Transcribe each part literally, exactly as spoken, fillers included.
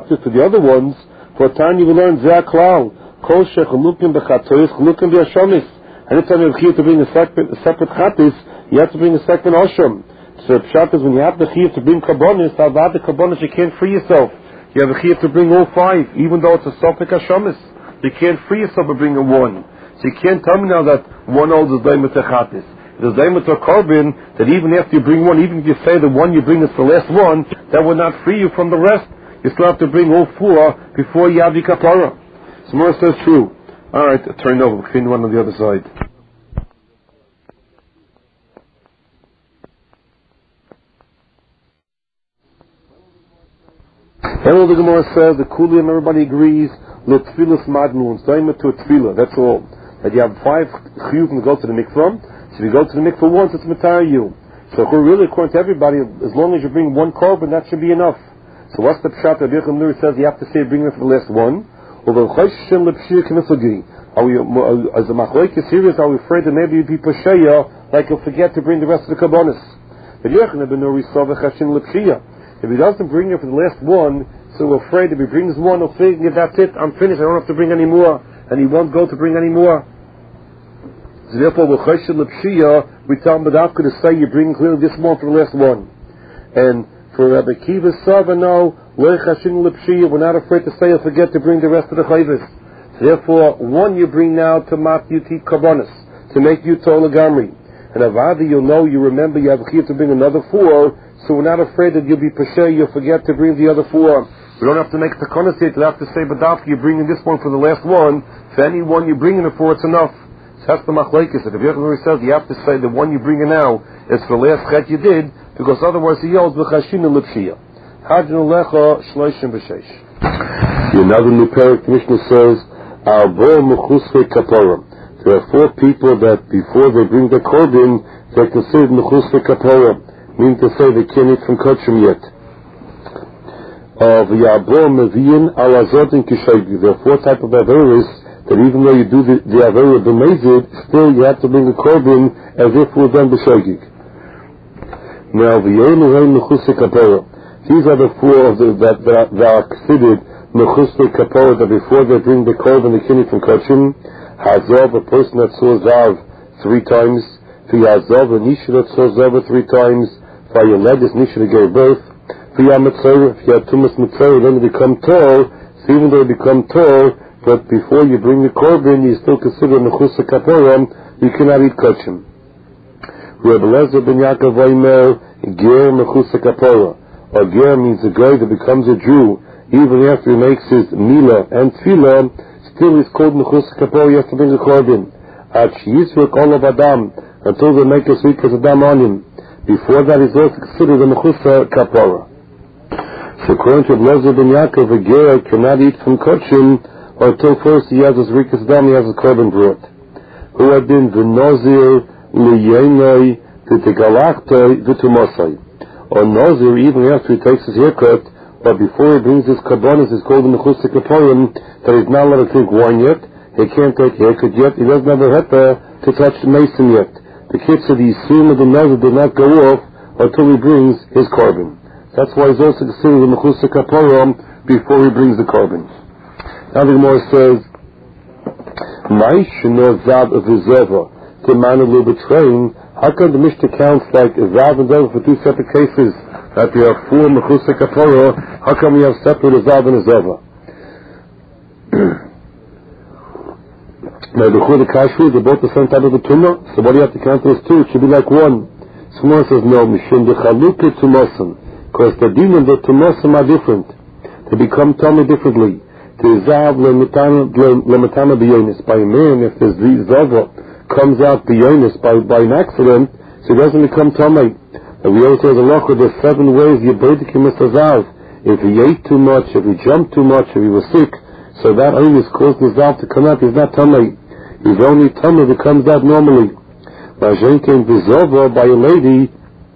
instructed to the other ones, for a time you will learn Zeh Klal, Kol Shechalukim B'Chatois, Chalukim B'Yashomis. Anytime you have chiyuv to bring a separate, a separate chatis, you have to bring a second osham. So the pshat is when you have the chiyuv to bring karbonis, about the karbonis you can't free yourself. You have a chiyuv to bring all five, even though it's a sopik hashomis. You can't free yourself by bringing one. So you can't tell me now that one holds is daimet chatis. It is daimet carbon that even after you bring one, even if you say the one you bring is the last one, that will not free you from the rest. You still have to bring all four before you have the kapara. So Mora says true. Alright, turn over, we'll find one on the other side. And all the Gemara says, the Kulim, everybody agrees, the tefillah madnun, daimet to a tefillah, that's all. That you have five chiyuvim to go to the mikvah, so if you go to the mikvah once, it's matar you. So really, according to everybody, as long as you bring one korban, that should be enough. So what's the pshat? Rabbi Yochanan Nuri says you have to say bring it for the last one. Although choshen lepshir k'miflagi, are we, as a machlok is serious, are we afraid that maybe you'd be pasheya, like you'll forget to bring the rest of the karbonis? But Yochanan ben Nuri saw v'chashin lepshir. If he doesn't bring it for the last one, so we're afraid if he brings one, he'll think, that's it, I'm finished, I don't have to bring any more, and he won't go to bring any more. So therefore, with choshen lepshir, we tell him Badavka to say you bring clearly this one for the last one. And for Rabbi Kiva Sava, no, we're not afraid to say or forget to bring the rest of the chayvus. So therefore, one you bring now to mat yuti karbonis, to make you tol gamri. And avadi, you'll know, you remember, you have a to bring another four, so we're not afraid that you'll be pasher, you'll forget to bring the other four. We don't have to make the konasit, you'll have to say, Badavka, you're bringing this one for the last one, for any one you're bringing it for, it's enough. So that's the machlekes. If Yochanan says you have to say the one you're bringing now is for the last chet you did, because otherwise he yells v'chashin l'pshia. Hadron lecha shloishim b'sheish. Another new parak Mishnah says, Arbo mechusve kaporim. There are four people that before they bring the korban, they're considered mechusve kaporim, meaning to say they can't eat from kachim yet. Of Ya'bo meviyin al azotin kishaygi. There are four types of averis that even though you do the, the avera b'mezid, still you have to bring the korban as if it was done b'shaygi. Now, these are the four of the, that, that, that are considered mechusve kapora, that before they bring the korban the kidney from kachim. Hazav, a person that saw zav three times. V'yazav, a nisha that saw zav three times. V'yalegis, nisha that gave birth. V'yamatzor, if you have tumas mitzor, then they become tall. So even though they become tall, but before you bring the korban, you still consider mechusve kapora, you cannot eat kachim. Rabbi Lezer ben Yaakov Omer, ger mechusve kapora. Or ger means a guy that becomes a Jew, even after he makes his milah and tefillah, still is called mechusve kapora, he has to bring a korban. At sheyisvuk olav adam, until they make a sweet adam on him. Before that, he's also considered a mechusve kapora. So according to Rabbi Lezer ben Yaakov, a ger cannot eat from kachim until first he has his rikas adam, he has his korban brought. Who had been the nazir liyenoi v'tegalachtoi v'tumosai. Or nazir, even after he takes his haircut, or before he brings his karbonis, is called the mechusve kaporim, that he's not allowed to drink wine yet, he can't take haircut yet, he doesn't have a heter to touch the mason yet. The kids of the yisum of the nazir did not go off until he brings his korban. That's why he's also considered the mechusve kaporim before he brings the korban. Now the Gemara says, Maish no zav v'zeva. The man of betraying. How come the Mishnah counts like zav and zeva for two separate cases? That we have four mechusve kapora. How come we have separate a zav and a zeva? Now the chur the kashu, they're both the same type of a tumor. So what do you have to count those two? It should be like one. Someone says no, mishum the chaluke tumosim, because the demon the tumosim are different. They become tummy differently. The zav lematana b'yonis. By a man, if the zava comes out b'yonis by, by an accident, so it doesn't become tummy. And we always say the loch, there's seven ways you break the Mr. Zav. If he ate too much, if he jumped too much, if he was sick, so that only is caused the Zav to come out. He's not tummy. He's only tummy that comes out normally. By Shenkin Vizova, by a lady,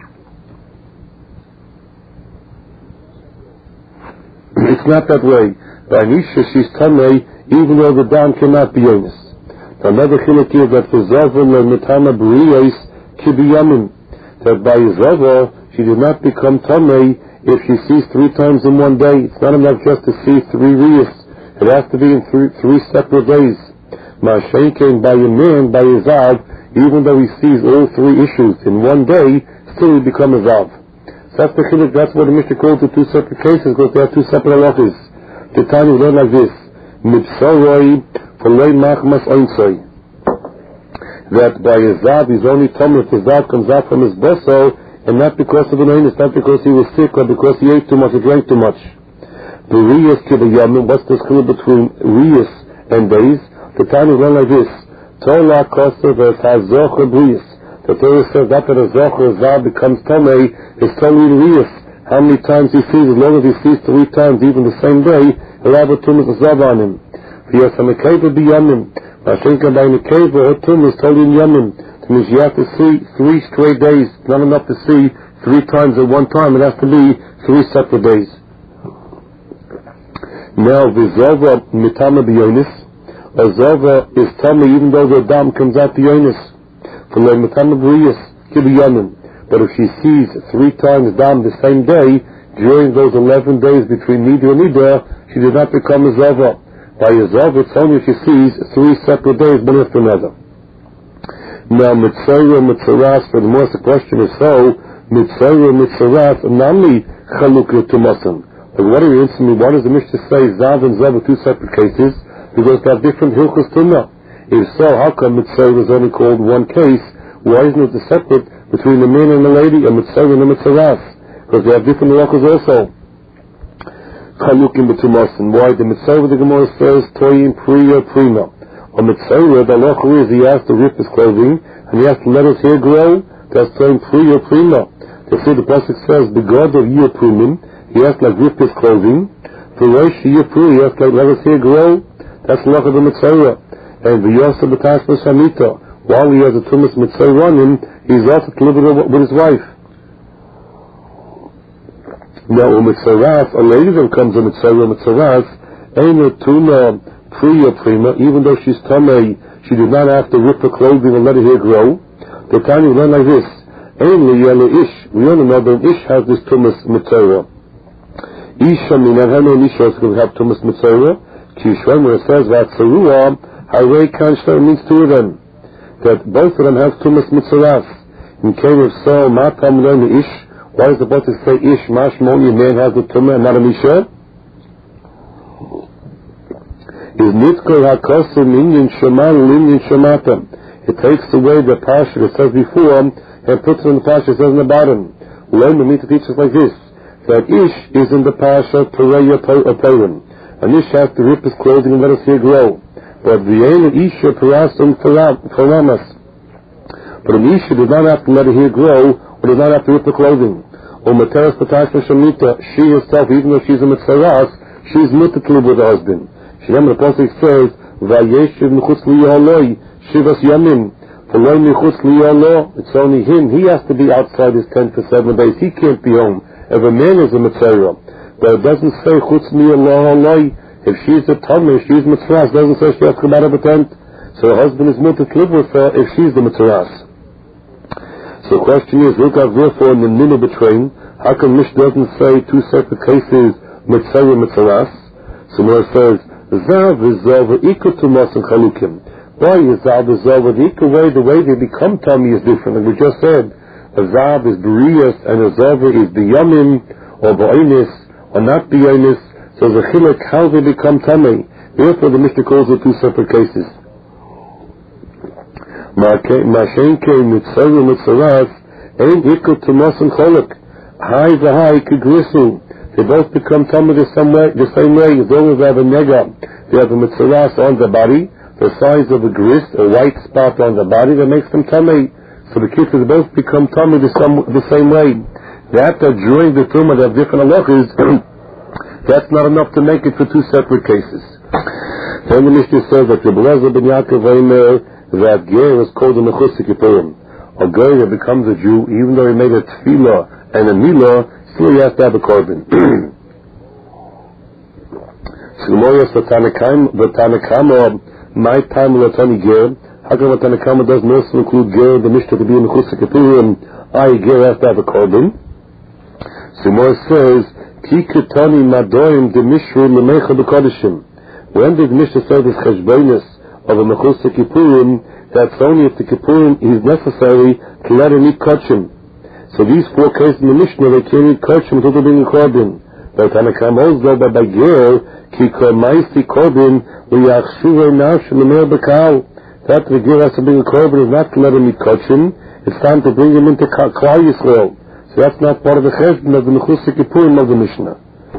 it's not that way. By Nisha, she's tummy, even though the down cannot be honest. Another chiluk is that for Zava and Mitana B'riyos Kibiyamin, that by Zava she did not become tummy if she sees three times in one day, it's not enough just to see three riyas. It has to be in three, three separate days. Ma'ashen came by a man, by a zav, even though he sees all three issues in one day, still he becomes a zav. So that's the chiluk, that's what the Mishnah calls the two separate cases, because they are two separate halachas. The time we learn like this, Mitzoroi, Folei Machmas Ointzoi. That by a zav, he's only tummy if the zav comes out from his boso, and not because of an illness, not because he was sick, or because he ate too much or drank too much. The riyas to the yamin, what's the skill between riyas and days? The time we learn like this, Tola Kosa vs. Hazocha Briyas. The Torah says that the Zocha zav becomes tamei is totally riyas. How many times he sees, as long as he sees three times, even the same day, he'll have a tumas zav on him. V'yas ha-mekeva b'yamin. Mashenka by mekeva, her tum is totally in yamin. That means you have to see three straight days. It's not enough to see three times at one time. It has to be three separate days. Now, v'zova mitama b'yonis. A zova is tummy even though the dam comes out the yonis. For the mitama b'riyas, kibiyamin. But if she sees three times dam the same day, during those eleven days between nida and nida, she did not become a zova. By a zova, it's only if she sees three separate days one after another. Now, mitzayra mitzaras, for the most the question is so, mitzayra mitzaras, nami chalukah tumasim. But what are you answering me? Why does the Mishnah say zav and zav are two separate cases? Because they have different hilchos tumah. If so, how come mitzayra is only called one case? Why isn't it separate between the man and the lady, a mitzayra and a mitzaras? Because they have different halachos also. Chalukim b'tumasim. Why? The mitzayra, the Gemara says, toyin priya prima. A mitzayra, the halacha is he has to rip his clothing, and he has to let his hair grow. That's toyin priya prima. They say the pasuk says, the god of yir primim, he has to like rip his clothing. The rosh yir priya, he has to like let his hair grow. That's the halacha of the mitzayra. And the yosef b'tashma shamita, while he has a tumas mitzayra on him, he's also to live with his wife. Now, a mitzaras, a lady that comes a mitzayra, mitzaras, ain't a tuna priya prima, even though she's tamei, she did not have to rip her clothing and let her hair grow. The time you learn like this, ain't liyele ish, we only know that ish has this tumas mitzayra. Isha minan, how many ishas can have tumas mitzayra? Kishwan, where it says that Saruah, Harei Kanshler means two of them. That both of them have tumas mitzaras. In case of so, Matam learn the ish. Why is the Bible say ish, mashmon, your man has the tumah and not a misha? Is nitkol hakosim inyan shaman linyan shamatam. It takes away the parsha that says before and puts it in the parsha that says in the bottom. Learn the meat to teach us like this. That ish is in the parsha Toreya Torim. And ish has to rip his clothing and let his hair grow. But the Ela Isha Parasum Karamas. But an Isha does not have to let her hair grow, or does not have to rip the clothing. Or Materas Patashma Shamita, she herself, even though she's a Mitzaras, she's mutter to live with her husband. She remember the Pasuk says, Vayeshiv Mechutz Liyahaloi, Shivas Yamim. For Loi Mechutz Liyahalo, it's only him, he has to be outside his tent for seven days, he can't be home. If a man is a Mitzayra, but it doesn't say Chutz Liyahaloi. If she's a Tameh, she's Mitzaras, doesn't say she has to come out of a tent. So her husband is mutter to live with her if she's the Mitzaras. So the question is, look out therefore in the Nina betraying, how come Mish doesn't say two separate cases, Mitzayra and Mitzaras? So when it says, Zav is Zav, Ika Tumas and Chalukim. Why is Zav is Zav? The Ika way, the way they become Tameh is different. And we just said, a Zav is B'riyas and a Zav is B'yamim, or B'oinis, or not B'oinis. So the chilek, how they become tamei. Therefore, the Mishnah calls it two separate cases. Mashenke mitzayra mitzaras ain't equal to mas and cholek. High the high kigrisu. They both become tamei the same way. The same way as long as they have a nega, they have a mitzaras on the body, the size of a gris, a white spot on the body that makes them tamei. So the kids both become tamei the same the same way. That that during the tumah they have different halachas. That's not enough to make it for two separate cases. Then the Mishnah says that Rebbe Lezer ben Yaakov Eimer, that ger is called a mechutz kipurim. A ger that becomes a Jew, even though he made a tefillah and a milah, still he has to have a korban. So the Tanakama, my time latani ger. How come the Tanakama doesn't also include ger, the Mishnah to be a mechutz kipurim? I ger has to have a korban. So Mor says, Ki Ketani Madoim de Mishru Lemecha B'Kodeshim. When did Mishnah say this Cheshbonis of a Mechus Kippurim, that's only if the Kippurim is necessary to let him eat Kodshim. So these four cases in the Mishnah, they can't eat Kodshim until they bring a Korban. But Tanakam also by Bagir, Ki Kormaisi Korban, Liachshuva Nash Lemer B'Kal. That the Gir has to bring a Korban is not to let him eat Kodshim, it's time to bring him into Klal Yisrael. So that's not part of the Cheshbon of the Mechus Kippurim of the Mishnah.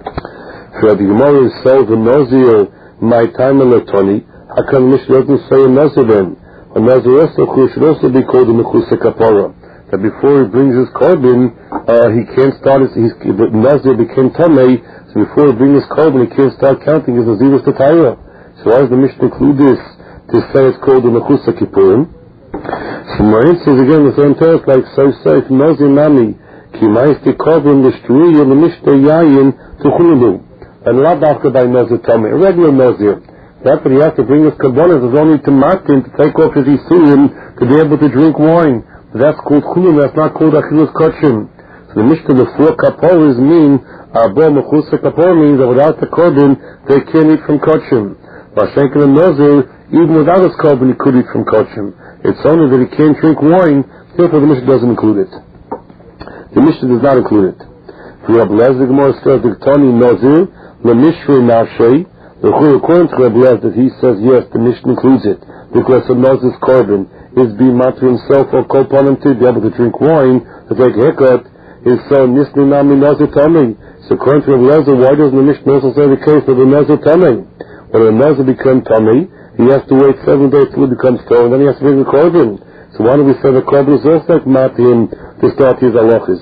So the Gemara is so the Nazir, my time in Latoni, how come the Mishnah doesn't say a Nazir then? A Nazir also should also be called a Mechus Kapara. That before he brings his Korban, uh, he can't start his, his the Nazir became Tamei, so before he brings his Korban, he can't start counting his Nazirus to Taira. So why does the Mishnah include this to say it's called a Mechus Kippurim? So my answer is again the same text like so say from Nazir Nami, Ki Ma'iste Korban L'Shtuya L'Mishta Yayin Tuchulu. And not after by Nazir Tamei, a regular Nazir. That's what he has to bring his Kabbalah is only to Martin to take off his Isurim to be able to drink wine. That's called Chulun, that's not called Achilus Kodshim. So the Mishnah, the four Kaporas mean, Arba Mechus Kapor means that without the Korban, they can't eat from Kodshim. Vashenkin and Nazir, even without his Korban, he could eat from Kodshim. It's only that he can't drink wine, therefore the Mishnah doesn't include it. The Mishnah does not include it. For Rabbi Lezer, the Gemara says, the Tani Nazir, the Mishra Nashei, the according to Rabbi Lezer, he says, yes, the Mishnah includes it, because of Nazir's Korban is being mad to himself or called upon him to be able to drink wine, to take a haircut, is so Nisni Nami Nazir Tamei. So according to Rabbi Lezer, why doesn't the Mishnah also say the case of the Nazir Tamei? When a Nazir becomes Tamei, he has to wait seven days till he becomes Torah, and then he has to bring the Korban. So why do we say the Korban is also like mad to him to start his halachas?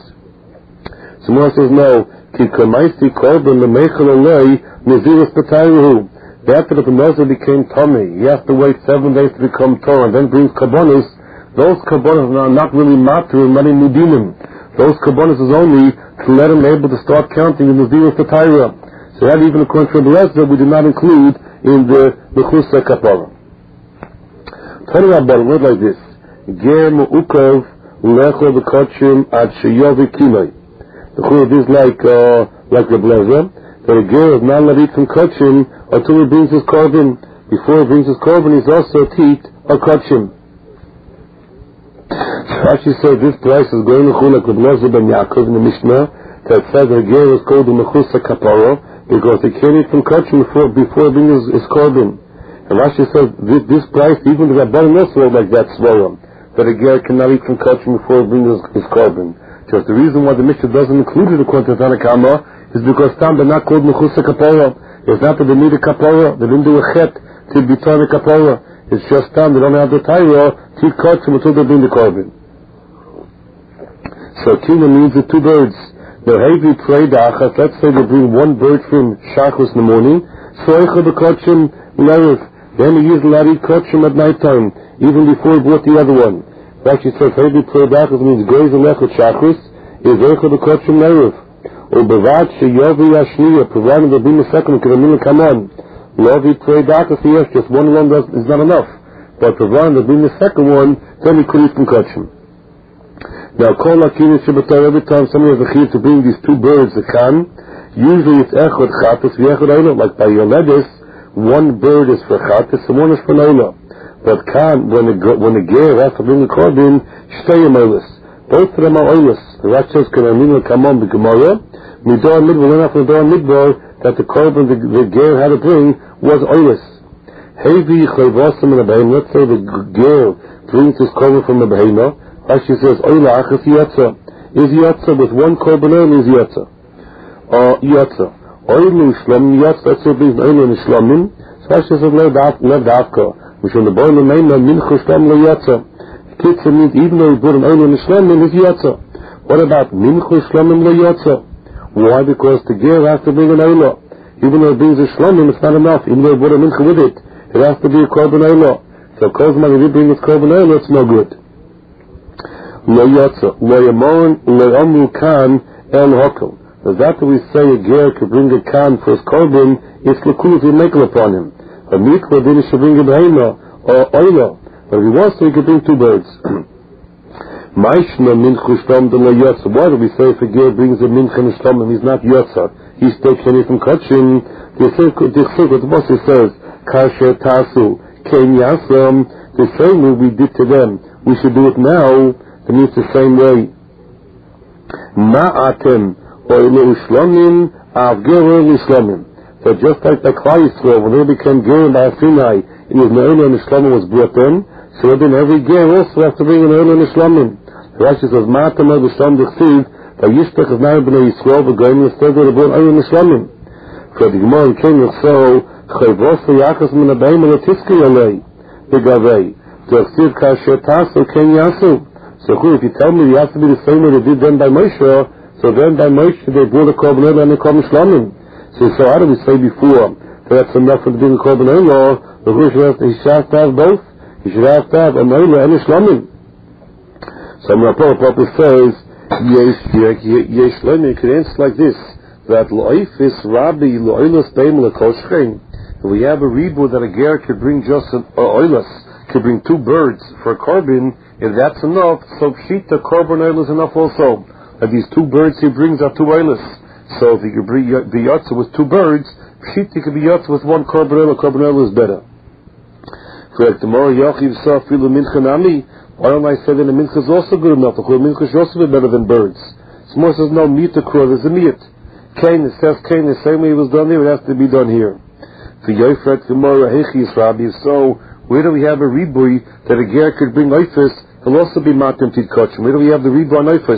So Mor says no, Ki Kamaisi Korban L'Meichel Olei Nazirus B'Tayruhu. After the Nazir became Tomei, he has to wait seven days to become Torah, and then brings Kabbonis. Those Kabbonis are not really matter in many Mudinim. Those Kabbonis is only to let him able to start counting in the Zirus Tatayra. So that even according to the Lezer, we did not include in the Mechus Kapara. Turning our bottom, word like this. Ger Mu'ukav Lecho B'Kodshim Ad Sheyovi Kinoi. The Churah is like, uh, like the Lezer, that a Ger is not allowed to eat from Kodshim until he brings his Korban. Before he brings his Korban, he's also teat or Kodshim. Rashi says this place is going to chulak with Lezer ben Yaakov in the Mishnah that says that a Ger is called the Mechus Kapara because he can't eat from Kodshim before, before he brings his, his Korban. And Rashi says this, this place, even the Rabbanan also like that Svarim, that a Ger cannot eat from Kodshim before he brings his, his Korban. Just the reason why the Mishnah doesn't include it according to Tanakama is because tam they're not called Mechus Kapara. It's not that they need a kapara, they didn't do a chet to be turned a kapara. It's just time they don't have the tyra to cut them until they bring the Korban. So kina means the two birds. The heavy trade achas, let's say they bring one bird from Shachus in the morning, so eicha the kotchim lerif. Then he used lari kotchim at night time, even before he brought the other one. Rashi says heavy trade achas means graze and echot Shachus, is eicha the kotchim lerif. Or bevat sheyovi yashniya, providing there being a second, because the come on. Lovi trade dakas, yes, just one alone does, is not enough. But providing there being a second one, then we could eat from Kodshim. Now, kol lakini shabbatar, every time somebody has a chiyuv to bring these two birds, the kan, usually it's echad chatas, v'echad oila, like by Yoledis, one bird is for chatas, and one is for oila. But kan, when the, when the ger has to bring the Korban, shteyim oilis. Both of them are oilis. The Rashi says, can I mean come on the Gemara? Midor Midbar, learn after Midor Midbar that the Korban the, the Ger had to bring was oilus. Hevi Chayvasim in a Behema, let's say the Ger brings his Korban from the Behema, Rashi says, Oila Achas Yotza. Is Yotza with one Korban oil, is Yotza? Or Yotza. Oilu Shlamim Yotza, let's say it brings Oilu and Shlamim, so Rashi says, Lev Davka. Which on the Boil and Meina, Minchu Shlam Lo Yotza. Kitza means even though he brought an Oilu and Shlamim, is Yotza. What about Minchu Shlamim Lo Yotza? Why? Because the ger has to bring an oila. Even though it brings a shlamim, it's not enough. Even though it brought a mincha with it, it has to be a korban oila. So kozman, if you bring this korban oila, it's no good. Lo yotza, lo yamon, lo amru kan, el hokel. Now that we say a ger could bring a kan for his korban, it's l'kul to make it upon him. A mikvah then he should bring a behema or oila. But if he wants to, he could bring two birds. Maishna minchu shtom de lo yotza. Why do we say if a ger brings a mincha and shtom, he's not yotza? He's taken it from kachim. The circle, the boss says, kasher tasu, ken yasam, the same way we did to them, we should do it now. It means the same way. Ma'atem, oilu shlomim, avger oilu shlomim. So just like the Klal Yisrael, when they became ger by Sinai, it was Ne'olah and Shlomim was brought in, so then every ger also has to bring an Ne'olah and Shlomim. Rashi says, Ma'atem oilu shlomim d'chsiv, vayishtech is now b'nei Yisrael, v'goyim yisteg oilu b'nei Ne'olah and Shlomim. For the Gemara in Ken Yisrael, chayvos v'yachas min habayim v'letiskei alei, v'gavei, d'chsiv kasher tasu ken yasu. So if you tell me it has to be the same way they did then by Moshe, so then by Moshe they brought a korban oil and they called Shlomim. So, so how did we say before that that's enough for the being a korban oil? The Rosh he should have to have both. He should have to have an oil and a Shlomim. So Rapapa Papa says, Yesh Yesh Shlomim could answer like this: that Lo'ifis Rabbi Lo'ilas Beim Lekoshchein. If we have a rebu that a ger could bring just an oilas, could bring two birds for a korban. If that's enough, so pshita korban oil is enough also. And these two birds he brings are two oilas. So if he could be yotza with two birds, pshita could be yotza with one korban oil. Korban oil is better. Correct. Tomorrow Yochiv saw filu mincha nami. Why don't I say that the mincha is also good enough? The mincha should also be better than birds. Smor says no meat to crow. There's a meat. Cain, it says Cain the same way it was done there. It has to be done here. For Yoifret tomorrow Hechis Rabbi. So where do we have a ribui that a ger could bring oifis? He'll also be matim tidkachim. Where do we have the ribu on oifis?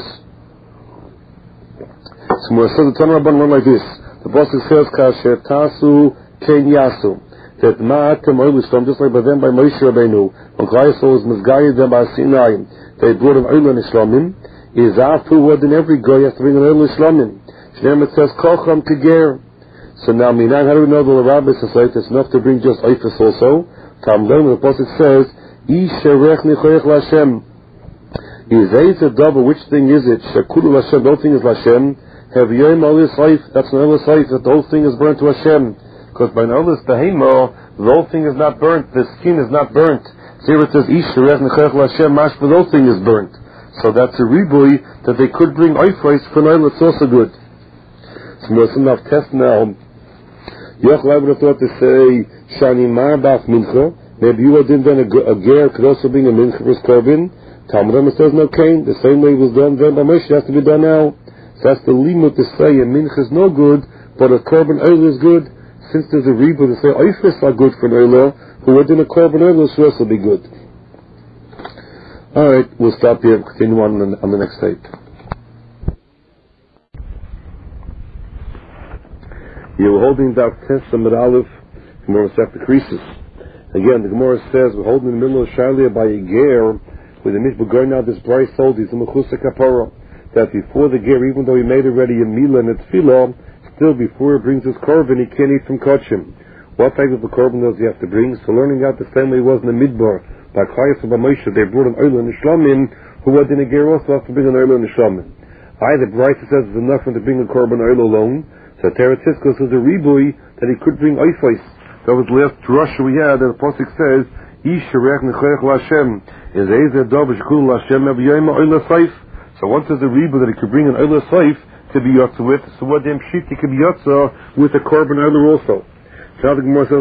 So we're still the Tanah Rabban one like this. The boss says kasher tasu ken yasu. That matim oilus from just like by them by Moshe Rabbeinu. When Klal Yisrael was mizgayed them by Sinai, they brought an oil and Shlomim. Is afu what in every guy has to bring an oil and Shlomim. Shneim it says kocham keger. So now minan, how do we know the Rabbi says it's enough to bring just oifis also? Tam learn the boss says. Isherech nichoyech Lashem. Is a double? Which thing is it? Shekulu Lashem. The whole thing is Lashem. Have yoyim olis life. That's an olis life. That the whole thing is burnt to Hashem. Because by an olis behemo, the whole thing is not burnt. The skin is not burnt. So here it says Isherech nichoyech Lashem. Mash, but the whole thing is burnt. So that's a ribui that they could bring oifreis for an oil. It's also good. So we're enough test now. Yochel would have thought to say Shani Mar Baf Mincha. Maybe you didn't then a, a ger could also bring a mincha for his korban. Talmud Rambam says no Cain. The same way it was done then by Moshe has to be done now. So that's the limud to say a mincha is no good, but a korban oil is good. Since there's a rebu to say oifis are good for an oil, who would in a korban oil should also be good. All right, we'll stop here and continue on on, on the next tape. You were holding Daf Tes Samad Aleph from Masechta Krisis. Again, the Gemara says we're holding in the middle of Shalia by a ger, with the mishpah going out this bright sold, he's a mechusa kapara, that before the ger, even though he made already a milah and a tefillah, still before he brings his korban, he can't eat from kachim. What type of a korban does he have to bring? So learning out the same way he was in the midbar, by Chayas and by Moshe, they brought an oil and a shlomim, who was in a ger also has to bring an oil and a shlomim. I, the bright says it's enough for him to bring a korban oil alone, so Teretziskus is a ribui that he could bring oifais. That was the last drush we had, that the Pasuk says, Isherech nechoyech Lashem. Is Ezer Dov Shekul Lashem Ev Oila Saif. So once there's a ribu that he could bring an Oila Saif to be yotza with, so what damn shit he could be yotza with a korban oiler also. So now the Gemara says,